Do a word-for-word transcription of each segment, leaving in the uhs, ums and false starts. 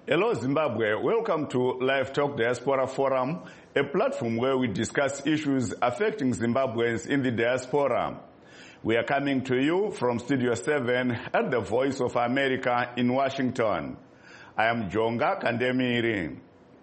Hello Zimbabwe, welcome to Live Talk Diaspora Forum, a platform where we discuss issues affecting Zimbabweans in the diaspora. We are coming to you from Studio seven at the Voice of America in Washington. I am Jonga Kandemiri.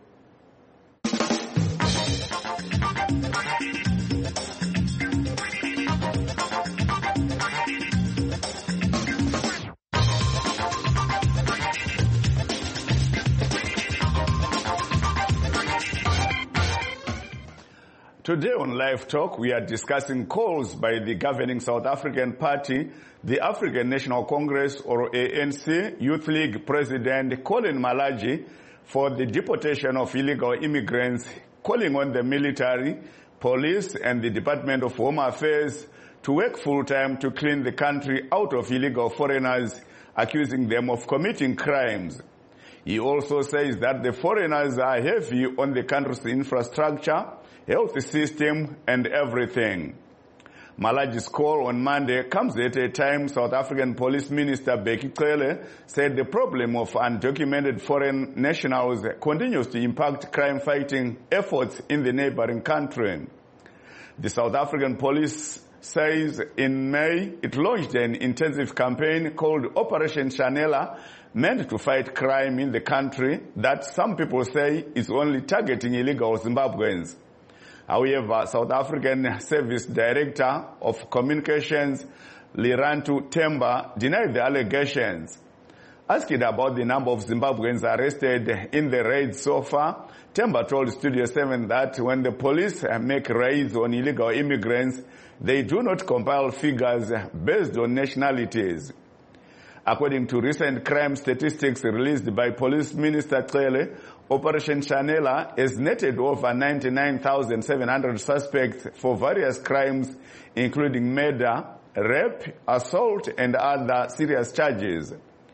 Today on Live Talk, we are discussing calls by the governing South African Party, the African National Congress, or A N C, Youth League President Colin Malachi, for the deportation of illegal immigrants, calling on the military, police, and the Department of Home Affairs to work full-time to clean the country out of illegal foreigners, accusing them of committing crimes. He also says that the foreigners are heavy on the country's infrastructure, health system, and everything. Malachi's call on Monday comes at a time South African Police Minister Bheki Cele said the problem of undocumented foreign nationals continues to impact crime-fighting efforts in the neighboring country. The South African Police says in May it launched an intensive campaign called Operation Chanela, meant to fight crime in the country that some people say is only targeting illegal Zimbabweans. However, South African Service Director of Communications, Lirantu Temba, denied the allegations. Asked about the number of Zimbabweans arrested in the raids so far, Temba told Studio seven that when the police make raids on illegal immigrants, they do not compile figures based on nationalities. According to recent crime statistics released by Police Minister Cele, Operation Chanela has netted over ninety-nine thousand seven hundred suspects for various crimes, including murder, rape, assault, and other serious charges.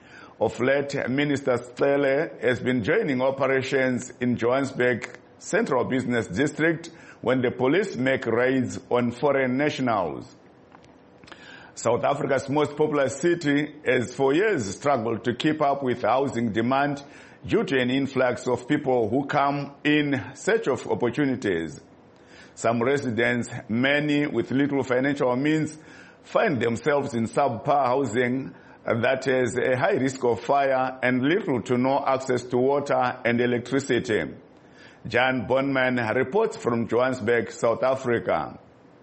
Of late, Minister Cele has been joining operations in Johannesburg Central Business District when the police make raids on foreign nationals. South Africa's most populous city has for years struggled to keep up with housing demand due to an influx of people who come in search of opportunities. Some residents, many with little financial means, find themselves in subpar housing that has a high risk of fire and little to no access to water and electricity. Jan Bonman reports from Johannesburg, South Africa.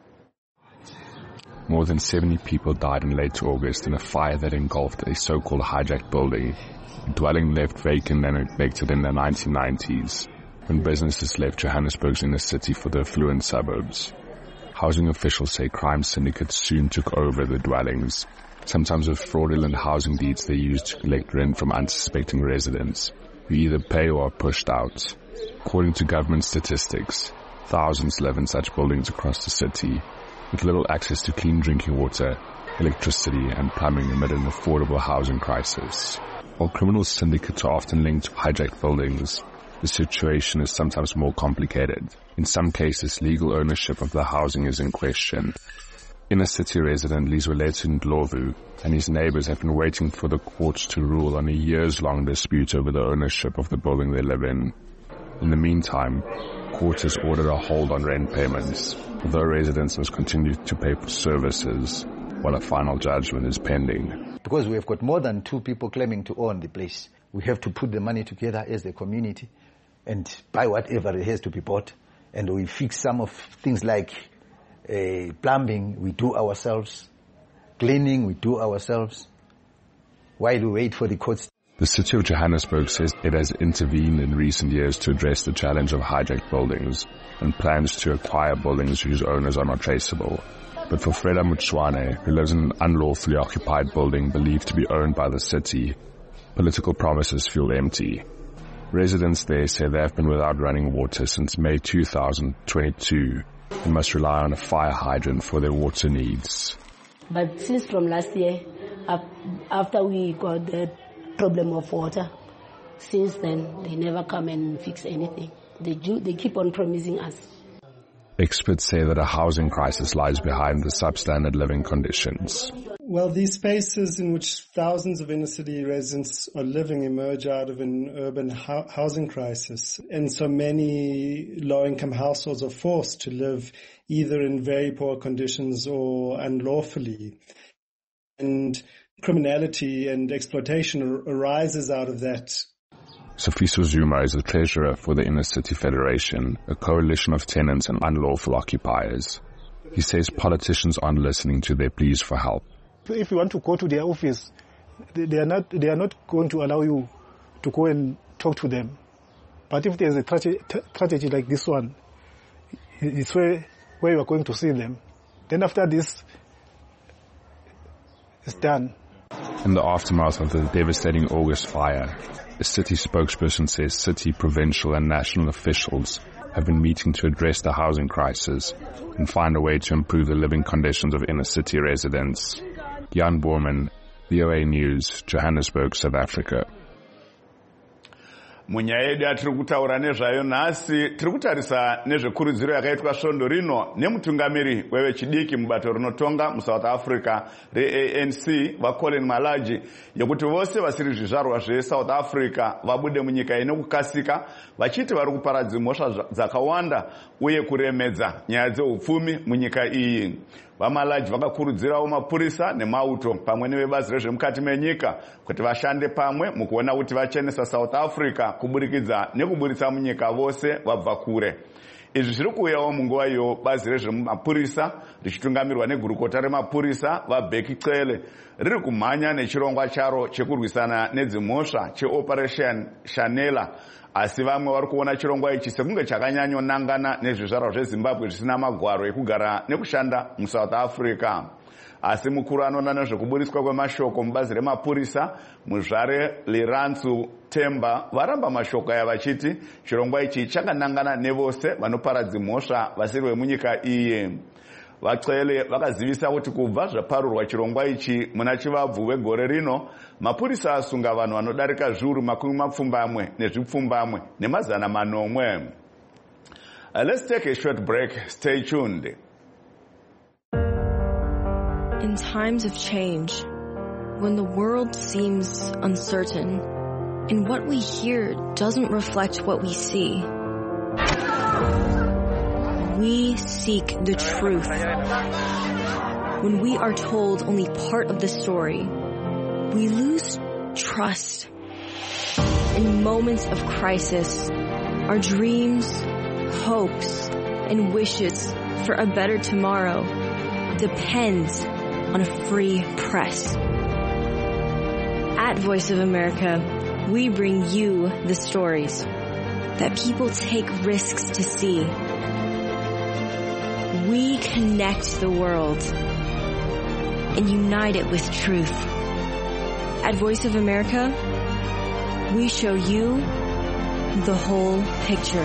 More than seventy people died in late August in a fire that engulfed a so-called hijacked building, a dwelling left vacant and neglected in the nineteen nineties, when businesses left Johannesburg's inner city for the affluent suburbs. Housing officials say crime syndicates soon took over the dwellings, sometimes with fraudulent housing deeds they used to collect rent from unsuspecting residents, who either pay or are pushed out. According to government statistics, thousands live in such buildings across the city, with little access to clean drinking water, electricity, and plumbing amid an affordable housing crisis. While criminal syndicates are often linked to hijacked buildings, the situation is sometimes more complicated. In some cases, legal ownership of the housing is in question. Inner city resident Lizweletu Ndlovu and his neighbors have been waiting for the courts to rule on a years-long dispute over the ownership of the building they live in. In the meantime, court has ordered a hold on rent payments, although residents must continue to pay for services while a final judgment is pending. Because we have got more than two people claiming to own the place, we have to put the money together as a community and buy whatever it has to be bought. And we fix some of things like uh, plumbing, we do ourselves, cleaning, we do ourselves, while we wait for the courts. The city of Johannesburg says it has intervened in recent years to address the challenge of hijacked buildings and plans to acquire buildings whose owners are not traceable. But for Freda Mutswane, who lives in an unlawfully occupied building believed to be owned by the city, political promises feel empty. Residents there say they have been without running water since May two thousand twenty-two and must rely on a fire hydrant for their water needs. But since from last year, after we got the problem of water, since then they never come and fix anything. They do, they keep on promising us. Experts say that a housing crisis lies behind the substandard living conditions. Well, these spaces in which thousands of inner-city residents are living emerge out of an urban ho- housing crisis. And so many low-income households are forced to live either in very poor conditions or unlawfully. And criminality and exploitation ar- arises out of that. Sifiso Zuma is the treasurer for the Inner City Federation, a coalition of tenants and unlawful occupiers. He says politicians aren't listening to their pleas for help. If you want to go to their office, they are not they are not going to allow you to go and talk to them. But if there's a tragedy, tragedy like this one, it's where, where you are going to see them. Then after this, it's done. In the aftermath of the devastating August fire, a city spokesperson says city, provincial and national officials have been meeting to address the housing crisis and find a way to improve the living conditions of inner city residents. Jan Borman, V O A News, Johannesburg, South Africa. Munyaya yedu yatiri kutaura nezvayo nhasi tiri kutarisa nezvekurudziro yakaitwa svondo rino nemutungamiri wevechidiki mubato rinotonga muSouth Africa re-A N C vaColin Malaji yekuti vose vasiri zvizvarwa zveSouth Africa vabude munyika ino kukasika vachiti vari kuparadza mhosva dzakawanda uye kuremedza nyaya dzeupfumi munyika iyi. VaMalaji vakakurudzirawo mapurisa nemauto pamwe nevebazi rezvemukati menyika kuti vashande pamwe mukuona kuti vachenesa South Africa kuburikidza nekuburitsa munyika vose vabva kure. Izvi zviri kuuyawo munguva iyo bazi rezvemapurisa richitungamirwa negurukota remapurisa vaBheki Cele riri kumhanya nechirongwa charo chekurwisana nedzimhosva cheOperation Shanela. Asi vamwe vari kuona chirongwa ichi sekunge chakanyanyonangana nezvizvarwa zveZimbabwe zvisina magwaro ekugara nekushanda muSouth Africa. Asi mukuru anoona nezvekuburiswa kwemashoko mubazi remapurisa muzvare Lirantsu Temba varamba mashoko aya vachiti chirongwa ichi chakanangana nevose vanoparadza mhosva vasiri vemunyika iyi. VaCele vakazivisa kuti kubva zvaparurwa chirongwa ichi muna chivabvu wegore rino mapurisa asunga vanhu vanodarika zviuru makumi mapfumbamwe nezvipfumbamwe nemazana manomwe. Uh, let's take a short break. Stay tuned. In times of change, when the world seems uncertain and what we hear doesn't reflect what we see, we seek the truth. When we are told only part of the story, we lose trust. In moments of crisis, our dreams, hopes, and wishes for a better tomorrow depends on a free press. At Voice of America, we bring you the stories that people take risks to see. We connect the world and unite it with truth. At Voice of America, we show you the whole picture.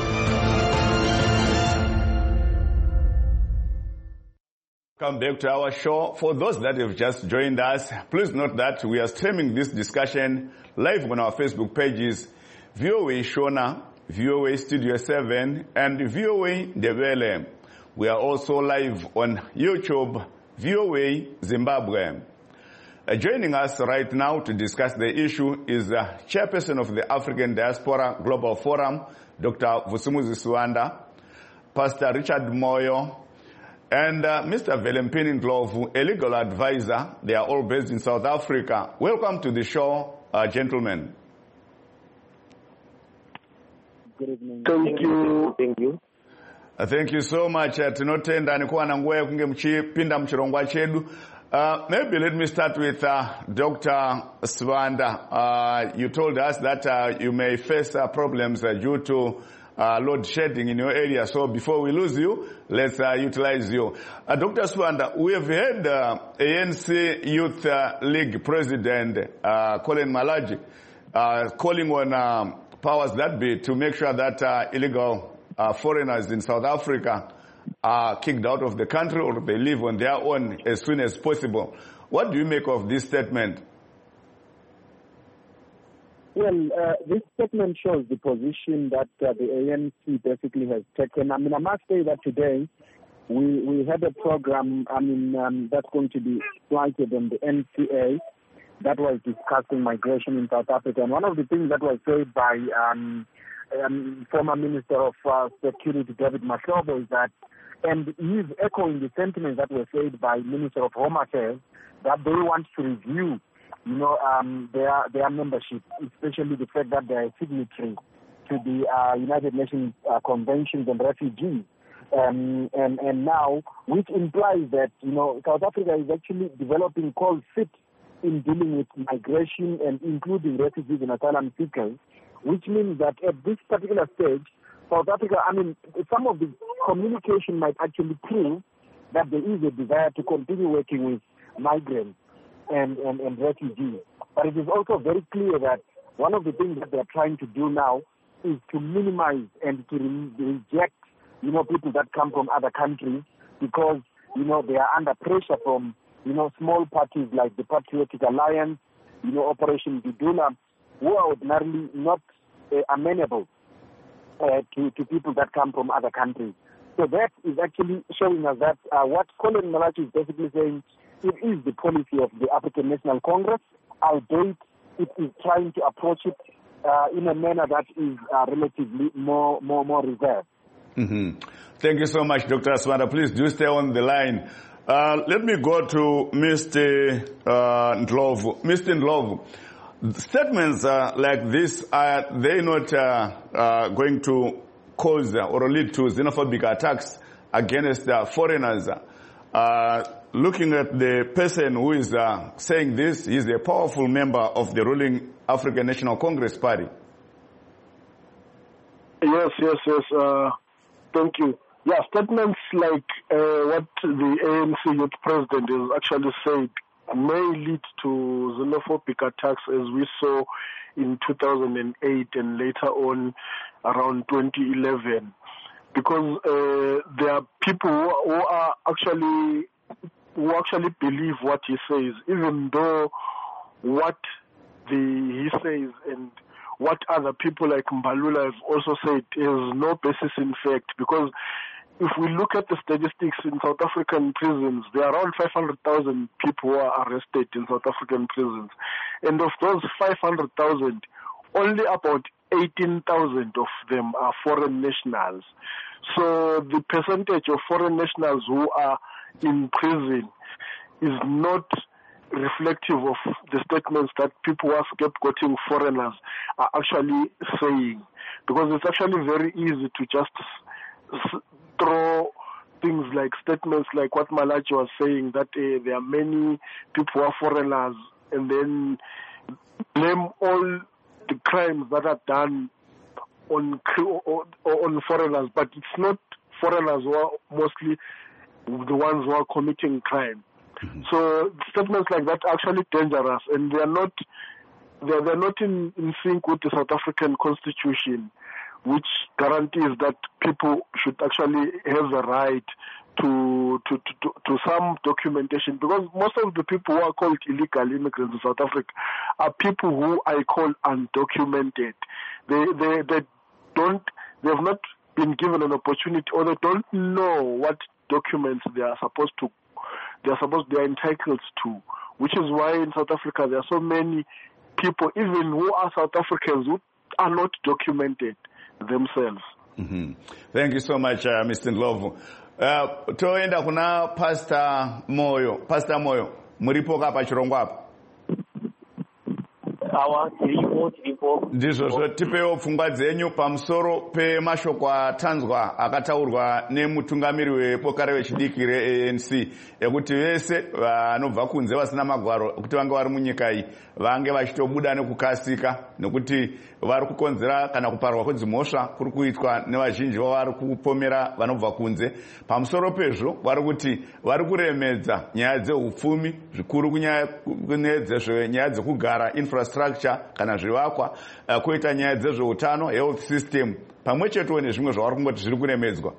Come back to our show. For those that have just joined us, please note that we are streaming this discussion live on our Facebook pages, V O A Shona, V O A Studio seven, and V O A Ndebele. We are also live on YouTube, V O A Zimbabwe. Uh, joining us right now to discuss the issue is uh, Chairperson of the African Diaspora Global Forum, Doctor Vusumuzi Suwanda, Pastor Richard Moyo, and uh, Mister Velempini Ndlovu, a legal advisor. They are all based in South Africa. Welcome to the show, uh, gentlemen. Good evening. Thank you. Thank you. Uh, thank you so much. Uh, tinotenda nikuwana nguwa yekunge mchipinda mchirongwa chedu. Uh, maybe let me start with uh, Doctor Suwanda. Uh, you told us that uh, you may face uh, problems uh, due to uh, load shedding in your area. So before we lose you, let's uh, utilize you. Uh, Doctor Suwanda, we have heard uh, A N C Youth uh, League President uh, Colin Malaji uh, calling on um, powers that be to make sure that uh, illegal uh, foreigners in South Africa are kicked out of the country or they live on their own as soon as possible. What do you make of this statement? Well, uh, this statement shows the position that uh, the A N C basically has taken. I mean, I must say that today we, we had a program, I mean, um, that's going to be flighted on the N C A that was discussing migration in South Africa. And one of the things that was said by um, um, former Minister of uh, Security, David Mahlobo, is that, and he's echoing the sentiments that were said by Minister of Home Affairs, that they want to review, you know, um, their their membership, especially the fact that they are signatory to the uh, United Nations uh, Conventions on Refugees. Um, and, and now, which implies that, you know, South Africa is actually developing cold feet in dealing with migration and including refugees and asylum seekers, which means that at this particular stage, South Africa, I mean, some of the communication might actually prove that there is a desire to continue working with migrants and, and, and refugees. But it is also very clear that one of the things that they're trying to do now is to minimize and to re- reject, you know, people that come from other countries because, you know, they are under pressure from, you know, small parties like the Patriotic Alliance, you know, Operation Dudula, who are ordinarily not uh, amenable uh, to, to people that come from other countries. So that is actually showing us that uh, what Colin Malachi is basically saying, it is the policy of the African National Congress, albeit it is trying to approach it uh, in a manner that is uh, relatively more, more, more reserved. Mm-hmm. Thank you so much, Doctor Asmanda. Please do stay on the line. Uh, let me go to Mister Uh, Ndlovu. Mister Ndlovu, statements uh, like this, are they not uh, uh, going to cause or lead to xenophobic attacks against uh, foreigners? Uh, looking at the person who is uh, saying this, he is a powerful member of the ruling African National Congress Party. Yes, yes, yes. Uh, thank you. Yeah, statements like uh, what the A N C youth president has actually said may lead to xenophobic attacks, as we saw in two thousand eight and later on around twenty eleven, because uh, there are people who, who are actually who actually believe what he says, even though what the he says and what other people like Mbalula have also said has no basis in fact, because if we look at the statistics in South African prisons, there are around five hundred thousand people who are arrested in South African prisons. And of those five hundred thousand, only about eighteen thousand of them are foreign nationals. So the percentage of foreign nationals who are in prison is not reflective of the statements that people who are scapegoating foreigners are actually saying. Because it's actually very easy to just throw things like statements like what Malachi was saying, that uh, there are many people who are foreigners, and then blame all the crimes that are done on on foreigners. But it's not foreigners who are mostly the ones who are committing crime. Mm-hmm. So statements like that are actually dangerous, and they are not they're, they're not in, in sync with the South African Constitution, which guarantees that people should actually have the right to, to, to, to some documentation, because most of the people who are called illegal immigrants in South Africa are people who I call undocumented. They, they, they don't, they have not been given an opportunity, or they don't know what documents they are supposed to, they are supposed, they are entitled to, which is why in South Africa there are so many people, even who are South Africans, who are not documented themselves. Mm-hmm. Thank you so much, uh, Mister Ndlovu. Uh, toenda kuna Pastor Moyo. Pastor Moyo, muripo kapa chirongwa hapa? Awa, tiripo, tiripo. Ndizvo, tipewo pfungwa dzenyu pamusoro pemashoko atanzwa akataurwa nemutungamiri weboka revechidiki re-A N C ekuti vese vanobva kunze vasina magwaro kuti vange vari munyika iyi vange vachitobuda nekukasika, nekuti vari kukonzera kana kuparwa kwedzimhosva kuri kuitwa nevazhinji vavari kupomera vanobva kunze. Pamusoro pezvo vari kuti vari kuremedza nyaya dzeupfumi zvikuru kunyaya dzekugara, infrastructure kana zvivakwa, uh, kuita nyaya dzezveutano, health system, pamwe chetewo nezvimwe zvavari kungoti zviri kuremedzwa.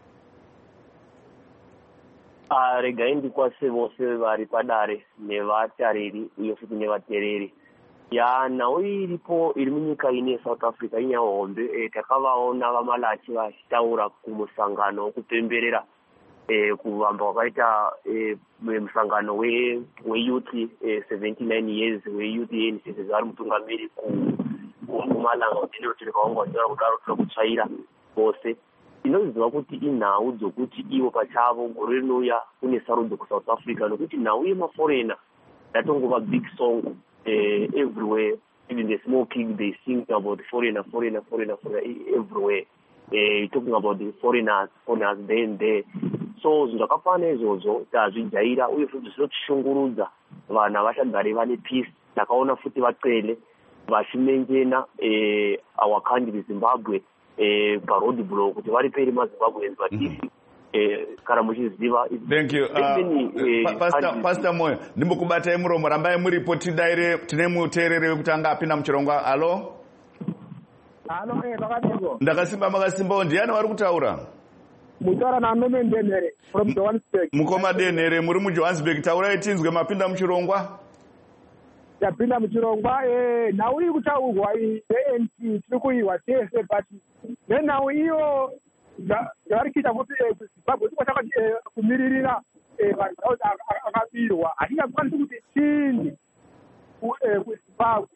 Uh, regai ndikwase vose vari padare nevatariri uye futi nevatereri. Ya nhau iripo iri munyika ine South Africa inyahombe, e, takavaona vaMalachi vachitaura kumusangano wekupemberera eh kuvamba kwakaita eh musangano we we youth eh, seventy-nine years we youth in sizari mutungamiri ku kumalanga utino tiri kaongo ndira kudaro kutsvaira bose inoziva kuti inhau dzokuti iwo pachavo gore rinouya kune sarudzo kuSouth Africa nokuti nhau yemaforeigner yatongova big song eh, everywhere. Even the small kids, they sing about foreigner, foreigner, foreigner, foreigner everywhere. Uh, talking about the foreigners, foreigners there and there. So zvakafana izvozvo tazvijaira uye futi zvinotishungurudza vana vachagare vane peace. Takaona futi vatsvele vachimenjena eh, our country Zimbabwe eh, paroad block kuti vari peri maZimbabweans but if kana muchiziva. Thank you. Uh, uh, Pastor, Pastor Moyo, ndimbokubatai muromo rambai muripo tidaire tine muteereri wekutanga apinda muchirongwa. Halo? Halo, eh, vakadiko. Ndakasimba makasimbawo ndiani vari kutaura? Mutaura naMeme Denere from Johannesburg. Mukoma Denere muri muJohannesburg, taurai tinzwe mapinda muchirongwa. Tapinda muchirongwa eh nhau iri kutaurwa i-A N C tiri kuiwa tese but nenhau iyo vari kuita kuti Zimbabwe tikwataka kumiririra vanhu akabirwa hatingakwanisi kuti chini kuZimbabwe.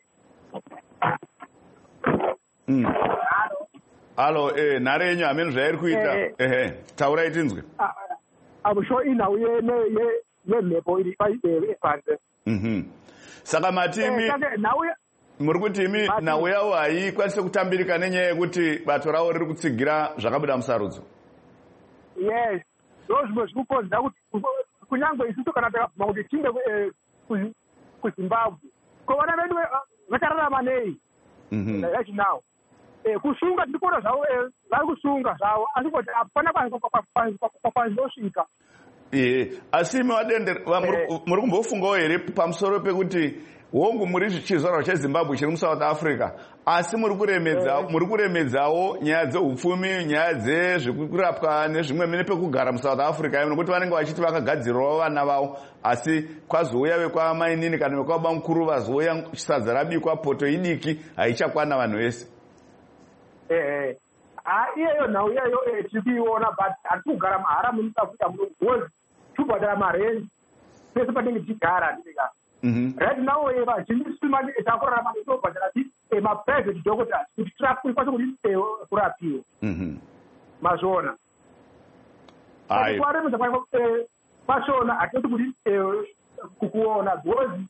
Halo, eh nhare yenyu hamene zvairi kuita. Ehe, taurai tinzwe. Amusho inhau yemhepo iri panze. Mhm. Saka matimi muri kuti imi nhau yawo haikwanise kutambirika nenyaya yekuti bato ravo riri kutsigira zvakabuda musarudzo. Yes, ndozvimwe zviri kukonzera kuti kunyange isusu kana takabvuma kuti tinde kuZimbabwe ko vana vedu vachararama nei right now. Kusunga tiri kuona zvavo vari kusunga zvavo asi kuti hapana kwanzosvika. Ehe, asi imi vadendere muri kumbofungawo here pamusoro pekuti hongu muri chizvarwa cheZimbabwe chiri muSouth Africa asi muri kuremedza muri kuremedzawo nyaya dzeupfumi, nyaya dzezvekurapwa nezvimwe mene pekugara muSouth Africa nokuti vanenge vachiti vakagadzirirawo vana vavo asi kwazouya vekwamainini kana vekwababa mukuru vazouya sadza rabikwa poto idiki haichakwana vanhu vese. Eh iyeyo nhau iyeyo tiri kuiona but hatiri kugara mahara muni South Africa muno because tubhadhara marenji pese patinenge tichigara ndika. Right now vazhinji simani takurarama netobhadhara maprivate doctors kuti tikwanise kuti kurapiwa mazvona kwaremedza kwashona hatoti kuti kukuona because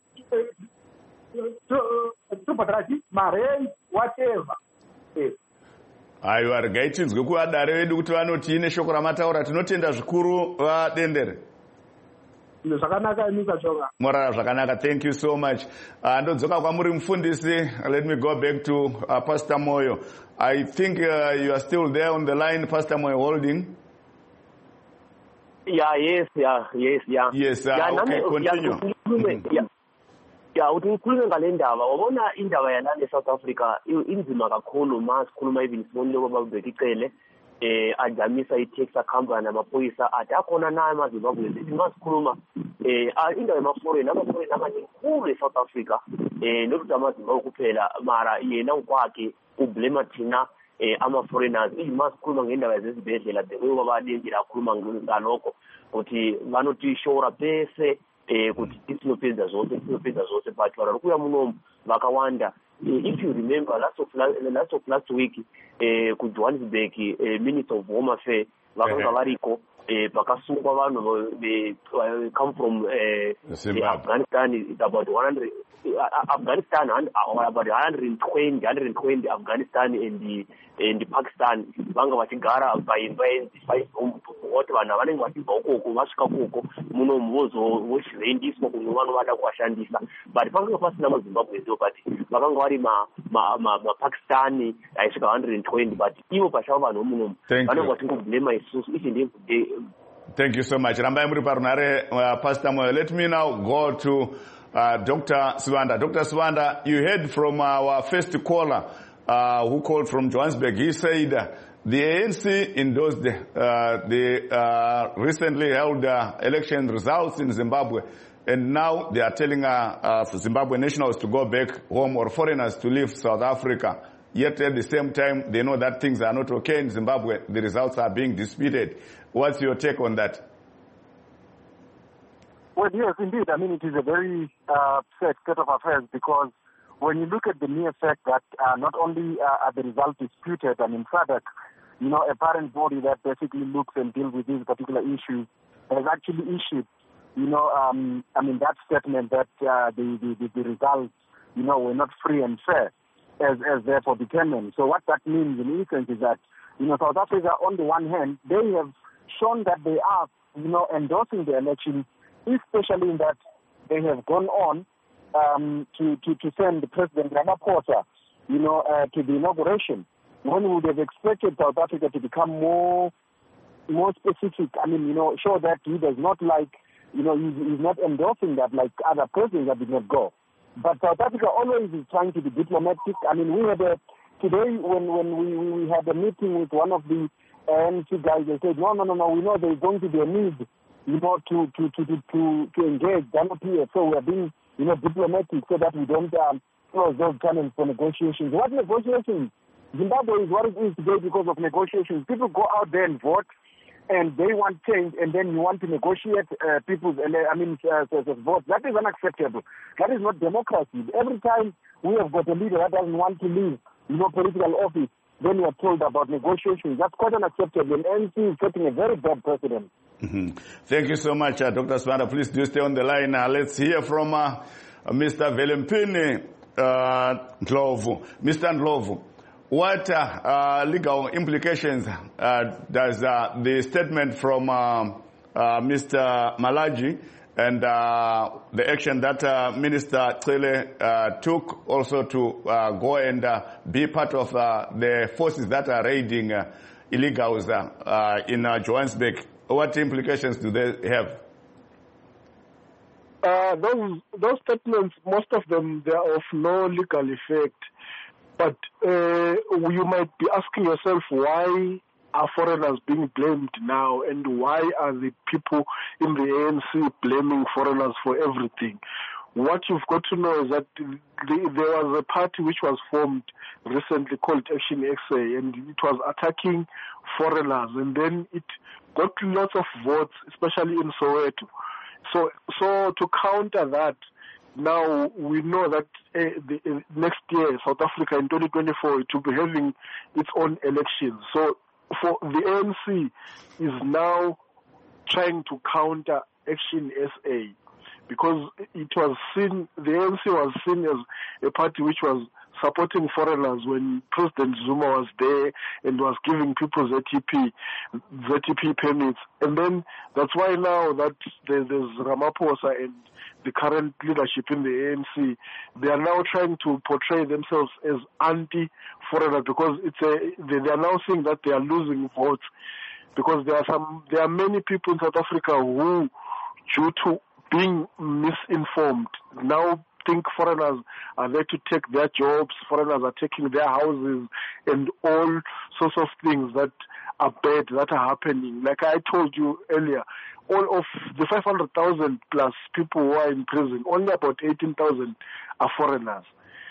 tobhadhara marenji whatever. Aiwa, regai tinzwe kuvadare vedu kuti vanoti neshoko ramataura tinotenda zvikuru vadendere. Zvakanaka nyika chonga. Morara zvakanaka. Thank you so much. Uh, ndodzoka kwamuri mufundisi. Let me go back to uh, Pastor Moyo. I think uh, you are still there on the line, Pastor Moyo holding. Yeah, yes, yeah, yes, yeah. Yes, uh, yeah, okay, continue. Mm-hmm. Yeah. Yeah, uthi ngikhulume ngale ndaba wabona indaba yalana eSouth Africa inzima kakhulu masikhuluma even sibonile ngoba babeke icele eh ajamisa i-taxi company namaphoyisa athi akhona naye amaZimbabwe sithi masikhuluma eh indaba yamaforeign amaforeign amaningi eSouth Africa eh nokuthi amaZimbabwe kuphela mara yena ukwakhe ublema thina eh ama-foreigners masikhuluma ngendaba yezibhedlela bekuyoba badendela akhuluma ngalokho ukuthi vanotishora bese eh kuti isinopedza zvose isinopedza zvose but vanhu kuya munomu vakawanda. If you remember last of last of last week eh ku Johannesburg eh, Minister of Home Affairs vakanga variko eh pakasungwa vanhu they come from eh, Afghanistan. It's about one hundred Afghanistan and about one hundred twenty one hundred twenty Afghanistan and the and the Pakistan vanga vachigara by by what vana vanenge vachibva ukoko vasvika ukoko muno muvozo vochiendiswa kumwe vanhu vada kuwashandisa but pakanga pasina maZimbabwe ndo but vakanga vari mapakistani aisvika one hundred twenty but ivo pachavo vanhu muno vanenge vachingobhlema isusu each and every day. Thank you so much. Rambai muri parunare uh, Pastor Moyo. Let me now go to uh, Doctor Sibanda. Doctor Sibanda, you heard from our first caller uh, who called from Johannesburg. He said uh, the A N C endorsed the, uh, the uh, recently held uh, election results in Zimbabwe, and now they are telling uh, uh, Zimbabwe nationals to go back home or foreigners to leave South Africa. Yet at the same time, they know that things are not okay in Zimbabwe. The results are being disputed. What's your take on that? Well, yes, indeed. I mean, it is a very uh, sad state of affairs because when you look at the mere fact that uh, not only uh, are the results disputed, I mean, SADC, you know, a parent body that basically looks and deals with these particular issues, has actually issued, you know, um, I mean, that statement that uh, the, the, the results, you know, were not free and fair, as, as therefore determined. So what that means in essence is that, you know, South Africa, on the one hand, they have shown that they are, you know, endorsing the election, especially in that they have gone on um, to, to, to send President Ramaphosa, you know, uh, to the inauguration. One would have expected South Africa to become more more specific. I mean, you know, show that he does not like, you know, he's, he's not endorsing that like other presidents that did not go. But South Africa always is trying to be diplomatic. I mean, we had a, today when, when we, we had a meeting with one of the A N C guys, they said, no, no, no, no, we know there's going to be a need, you know, to, to, to, to, to, to engage ZANU-P F. So we're being, you know, diplomatic so that we don't um, close those channels for negotiations. What negotiations? Zimbabwe is what it is today because of negotiations. People go out there and vote, and they want change, and then you want to negotiate uh, people's, uh, I mean, uh, uh, votes. That is unacceptable. That is not democracy. Every time we have got a leader that doesn't want to leave, you know, political office, then we are told about negotiations. That's quite unacceptable. And N C is setting a very bad precedent. Mm-hmm. Thank you so much, uh, Doctor Smada. Please do stay on the line. Uh, let's hear from uh, Mister Velempini uh, Ndlovu. Mister Ndlovu, what uh, uh, legal implications uh, does uh, the statement from uh, uh, Mister Malaji and uh, the action that uh, Minister Cele uh, took also to uh, go and uh, be part of uh, the forces that are raiding uh, illegals uh, uh, in uh, Johannesburg, what implications do they have? Uh, those those statements, most of them, they are of no legal effect. But uh, you might be asking yourself, why are foreigners being blamed now, and why are the people in the A N C blaming foreigners for everything? What you've got to know is that the, there was a party which was formed recently called Action X A, and it was attacking foreigners, and then it got lots of votes, especially in Soweto. So, so to counter that, now we know that uh, the, uh, next year, South Africa in twenty twenty-four, it will be having its own elections. So for the A N C is now trying to counter Action S A, because it was seen, the A N C was seen as a party which was supporting foreigners when President Zuma was there and was giving people Z T P, Z T P permits. And then that's why now that there's Ramaphosa and the current leadership in the A N C, they are now trying to portray themselves as anti-foreigner, because it's a, they are now saying that they are losing votes, because there are some, there are many people in South Africa who, due to being misinformed, now think foreigners are there to take their jobs, foreigners are taking their houses, and all sorts of things that are bad that are happening. Like I told you earlier, all of the five hundred thousand plus people who are in prison, only about eighteen thousand are foreigners.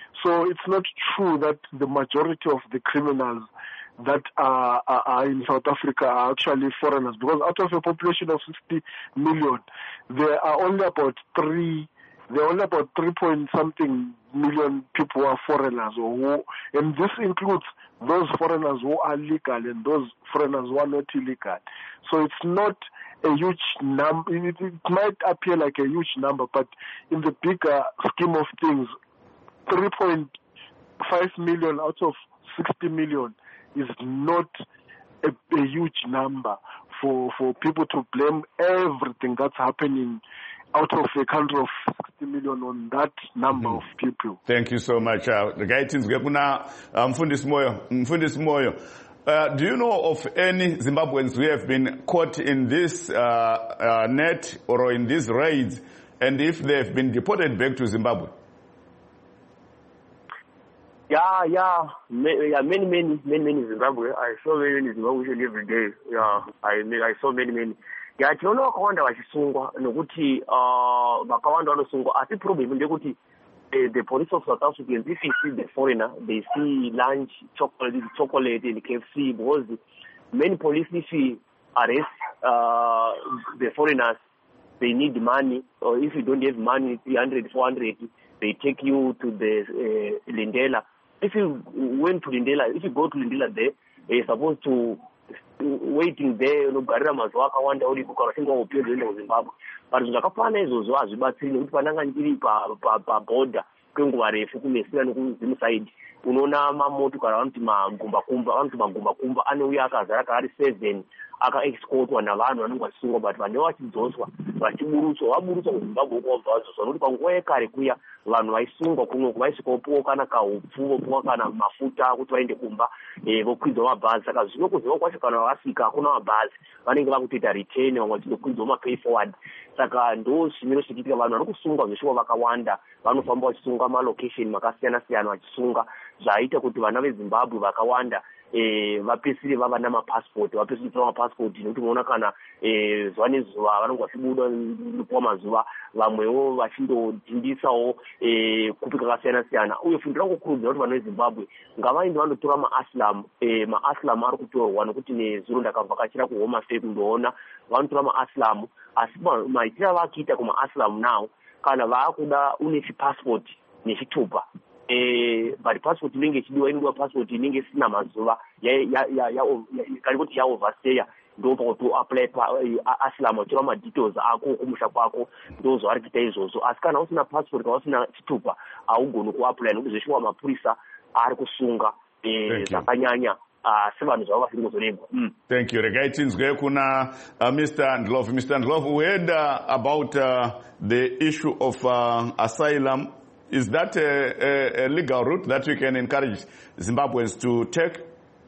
So it's not true that the majority of the criminals that are, are, are in South Africa are actually foreigners, because out of a population of sixty million, there are only about three There are only about three point something million people who are foreigners, or who, and this includes those foreigners who are legal and those foreigners who are not illegal. So it's not a huge number. It, it might appear like a huge number, but in the bigger scheme of things, three point five million out of sixty million is not a, a huge number for, for people to blame everything that's happening out of a country of sixty million on that number mm-hmm. of people. Thank you so much. Uh, the guy thinks Mfundisi Moyo. Mfundisi Moyo. Uh, do you know of any Zimbabweans who have been caught in this uh, uh, net or in these raids, and if they have been deported back to Zimbabwe? Yeah, yeah, many, yeah, many, many, many, many Zimbabwe. I saw many in Zimbabwe every day. Yeah, I, I saw many, many. Yeah, tinoona vakawanda vachisungwa nokuti vakawanda vanosungwa, asi problem ndekuti the police of South Africans, if you see the foreigner, they see lunch, chocolate, chocolate and K F C, because many police, if you arrest uh, the foreigners, they need money, or if you don't have money, three hundred, four hundred, they take you to the uh, Lindela. If you went to Lindela, if you go to Lindela there, you're supposed to waiting there, unogarira mazuva akawanda uri kukarashinga upiyo kuenda kuZimbabwe. But zvakafana izvozvo hazvibatsiri nekuti pananga ndiri pa pa pa border kwenguva refu kumesira nekuzimu side. Unoona mamotokari vanoti magumba kumba, vanoti magumba kumba anouya akazara kaari seven aka escortwa navanhu vanenge vachisungwa, but vanenge vachidzoswa vachiburutswa vaburutswa kuZimbabwe uko vabva vadzoswa nokuti panguva yekare kuya vanhu vaisungwa kunoku vaisvikawopuwa kana kaupfu vopuwa kana mafuta kuti vaende kumba eh, vokwidzwa mabhazi. Saka zvino kuziva kwacho kana vasvika hakuna mabhazi vanenge vakutoita return, vamwe vachindokwidzwa mapay forward. Saka ndo zvimiro zvichiitika, vanhu vari kusungwa zveshuwa vakawanda, vanofamba vachisunga malocation makasiyana siyana vachisunga, zvaita kuti vana veZimbabwe vakawanda eh vapesire vava namapassport vapesire vava mapassport nokuti unoona kana eh zuva nezuva vanenge vachibuda kupuwa mazuva, vamwewo vachindodhindisawo eh kupi kakasiyana siyana. Uye fundo rangokurudzira kuti vanhu veZimbabwe ngavaende vandotora maaslam eh maaslam ari kutorwa nokuti nezuro ndakavhakachira kuHome Affairs kundoona vanotora maaslam, asi maitira vakuita kumaaslam nawo kana vaakuda une chipassport nechitupa eh but passport inenge ichidiwa inodiwa passport inenge isina mazuva ya ya ya ya kana kuti ya overstay ndo pakuti apply pa aslam utora ma details ako kumusha kwako ndo zvari kuita izvozvo. Asi kana usina passport kana usina chitupa augoni kuapply nokuti zveshuwa mapurisa ari kusunga eh zvakanyanya sevanhu zvavo vasiri kuzorengwa. Thank you. Regai tinzwe kuna uh, Mister Ndlovu. Mister Ndlovu, we heard uh, about uh, the issue of uh, asylum. Is that a, a, a legal route that we can encourage Zimbabweans to take?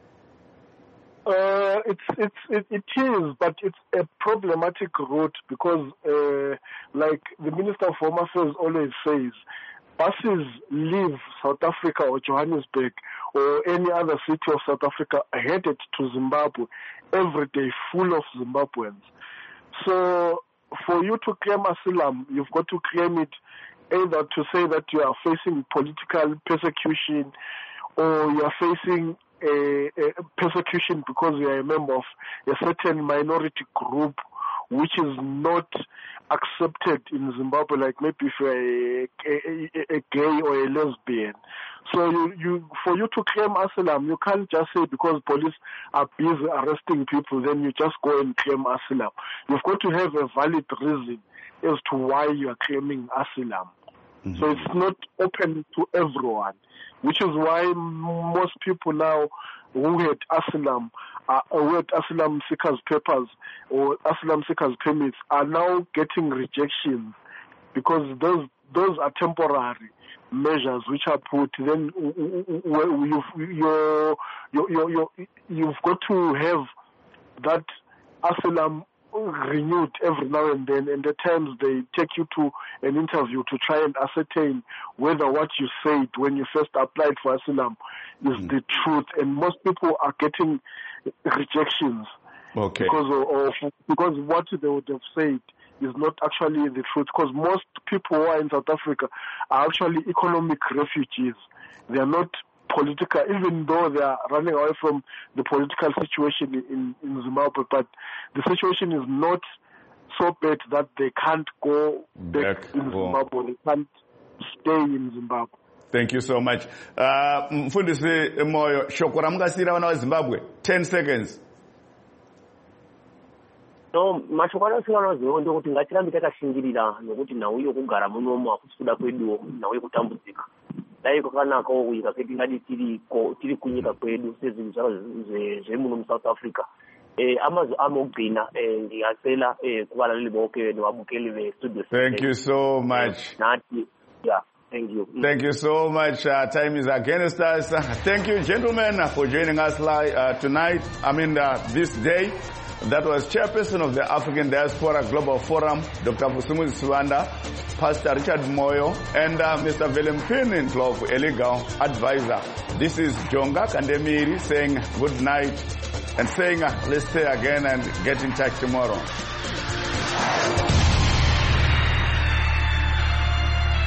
Uh, it's, it's, it, it is, but it's a problematic route because, uh, like the Minister of Home Affairs always says, buses leave South Africa or Johannesburg or any other city of South Africa headed to Zimbabwe every day, full of Zimbabweans. So for you to claim asylum, you've got to claim it either to say that you are facing political persecution or you are facing a, a persecution because you are a member of a certain minority group which is not accepted in Zimbabwe, like maybe if you're a, a, a gay or a lesbian. So you, you, for you to claim asylum, you can't just say because police are busy arresting people, then you just go and claim asylum. You've got to have a valid reason as to why you are claiming asylum. Mm-hmm. So it's not open to everyone, which is why most people now who had asylum, uh, who had asylum seekers papers or asylum seekers permits are now getting rejections because those those are temporary measures which are put. Then you've, you're, you're, you're, you've got to have that asylum renewed every now and then, and at times they take you to an interview to try and ascertain whether what you said when you first applied for asylum is mm. the truth. And most people are getting rejections okay. because of, of because what they would have said is not actually the truth. Because most people who are in South Africa are actually economic refugees. They are not political, even though they are running away from the political situation in, in Zimbabwe, but the situation is not so bad that they can't go back, back in Zimbabwe. They can't stay in Zimbabwe. Thank you so much. Mfundisi uh, Moyo, shoko ramungasira vana veZimbabwe, ten seconds. No, mashoko anosira vana veZimbabwe ndokuti ngatirambe takashingirira nokuti nhau yokugara munomu hakusi kuda kweduwo, nhau yekutambudzika. Dai kwakanakawo kunyika kwedu ngati tiri tiri kunyika kwedu sezvinhu zvaro zvemuno muSouth Africa. Eh amazo amogcina eh ngiyacela eh kubalaleli bonke nababukeli bestudio. Thank you so much. Nathi yeah. Thank you. Thank you so much. Uh, time is against us. Uh, thank you, gentlemen, uh, for joining us live uh, tonight. I mean, uh, this day. That was Chairperson of the African Diaspora Global Forum, Doctor Vusumuzi Siwanda, Pastor Richard Moyo, and uh, Mister Velempini Ndlovu, a legal advisor. This is Jonga Kandemiri saying good night and saying uh, let's stay again and get in touch tomorrow.